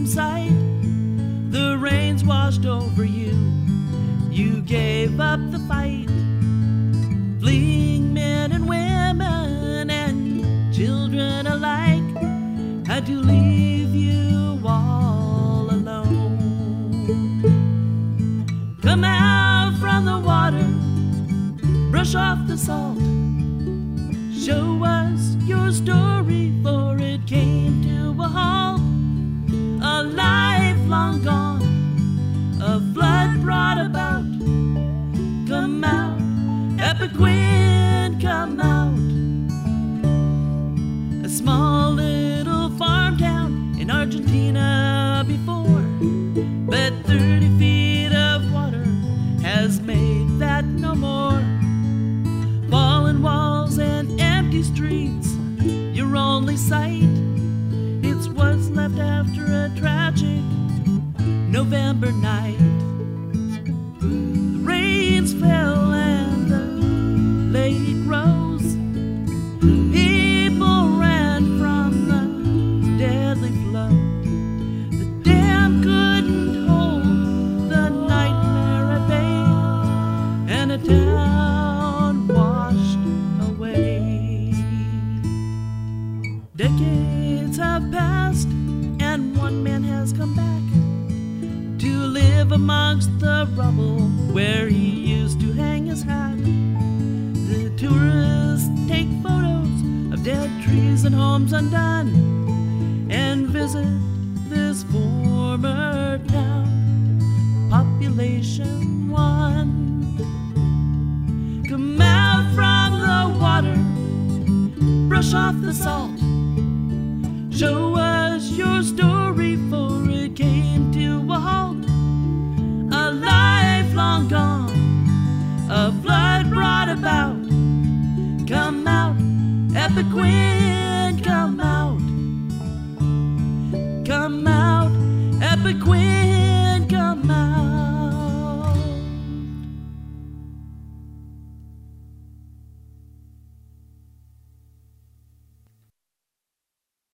from sight. The rains washed over you. You gave up the fight. Fleeing men and women and children alike had to leave you all alone. Come out from the water, brush off the salt. Show us your story, for it came to a halt. A life long gone, a flood brought about. Come out, Epaquin, come out. A small little farm town in Argentina before, but 30 feet of water has made that no more. Fallen walls and empty streets, your only sight. It's what's left after a tragic November night. The rains fell and the lake rose. People ran from the deadly flow. The dam couldn't hold the nightmare at bay, and a town washed away. Decades have passed, and one man has come back to live amongst the rubble where he used to hang his hat. The tourists take photos of dead trees and homes undone, and visit this former town, population 1. Come out from the water, brush off the salt. Show us your story, for it came to a halt. A life long gone, a flood brought about. Come out, Epaquin, come out. Come out, Epaquin.